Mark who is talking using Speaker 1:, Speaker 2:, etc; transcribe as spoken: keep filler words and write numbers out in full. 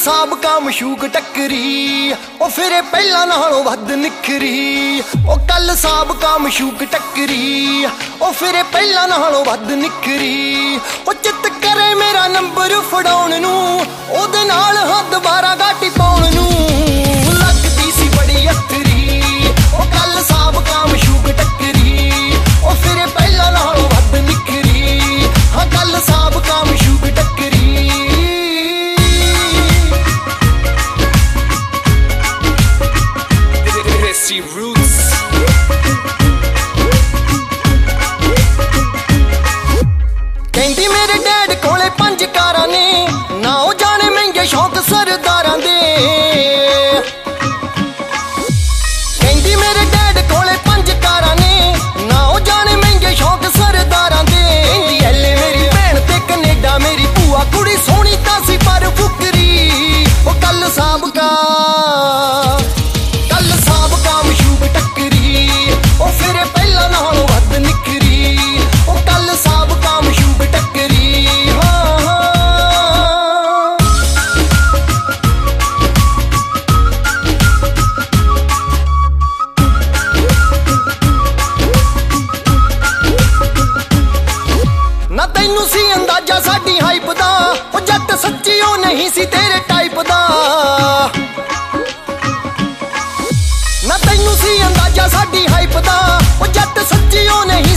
Speaker 1: ਸਾਬਕਾ ਮਸ਼ੂਕ ਟੱਕਰੀ ਉਹ ਫਿਰੇ ਪਹਿਲਾਂ ਨਾਲੋਂ ਵੱਧ ਨਿਖਰੀ। ਉਹ ਕੱਲ ਸਾਬਕਾ ਮਸ਼ੂਕ ਟੱਕਰੀ ਉਹ ਫਿਰੇ ਪਹਿਲਾਂ ਨਾਲੋਂ ਵੱਧ ਨਿਖਰੀ। ਉਹ ਚਿੱਤ ਕਰੇ ਮੇਰਾ ਨੰਬਰ ਫੜਾਉਣ ਨੂੰ ਉਹਦੇ ਨਾਲ ਹੱਥ ਦੁਬਾਰਾ ਗਾਟੀ ਪਾਉਣ ਨੂੰ। ਲੱਗਦੀ ਸੀ ਬੜੀ ਅਥਰੀ ਉਹ ਕੱਲ ਸਾਬਕਾ ਮਸ਼ੂਕ ਟੱਕਰੀ ਉਹ ਫਿਰੇ ਪਹਿਲਾਂ ਨਾਲੋਂ ਵੱਧ ਨਿਖਰੀ। ਹਾਂ ਕੱਲ ਸਾਬਕਾ ਮਸ਼ੂਕ ਟੱਕਰੀ। Roots ਕਹਿੰਦੀ ਮੇਰੇ ਡੈਡ ਕੋਲੇ ਪੰਜ ਕਾਰਾਂ ਨੇ ਨਾ ਉਹ ਜਾਣੇ ਮਹਿੰਗੇ ਸ਼ੌਕ ਸਰਦਾਰਾਂ ਦੇ। ਕਹਿੰਦੀ ਮੇਰੇ ਡੈਡ ਕੋਲੇ ਪੰਜ ਕਾਰਾਂ ਨੇ ਨਾ ਉਹ ਜਾਣੇ ਮਹਿੰਗੇ ਸ਼ੌਕ ਸਰਦਾਰਾਂ ਦੇ। ਕਹਿੰਦੀ ਐਲੇ ਮੇਰੀ ਭੈਣ ਤੇ ਕੈਨੇਡਾ ਮੇਰੀ ਭੂਆ ਕੁੜੀ ਸੋਹਣੀ ਤਾਂ ਸੀ ਪਰ ਫੁਕਰੀ। ਉਹ ਕੱਲ ਸਾਬਕਾ ਉਹ ਫਿਰੇ ਪਹਿਲਾਂ ਨਾਲੋਂ ਵੱਧ ਨਿਖਰੀ। ਉਹ ਕੱਲ ਸਾਬਕਾ ਮਸ਼ੂਕ ਟੱਕਰੀ। ਹਾਂ ਹਾਂ ਨਾ ਤੈਨੂੰ ਸੀ ਅੰਦਾਜ਼ਾ ਸਾਡੀ ਹਾਈਪ ਦਾ ਉਹ ਜੱਟ ਸੱਚੀ ਉਹ ਨਹੀਂ ਸੀ ਤੇਰੇ ਟਾਈਪ ਦਾ। ਨਾ ਤੈਨੂੰ ਸੀ ਅੰਦਾਜ਼ਾ ਸਾਡੀ ਹਾਈਪ ਦਾ ਉਹ ਜੱਟ ਸੱਚੀ ਉਹ ਨਹੀਂ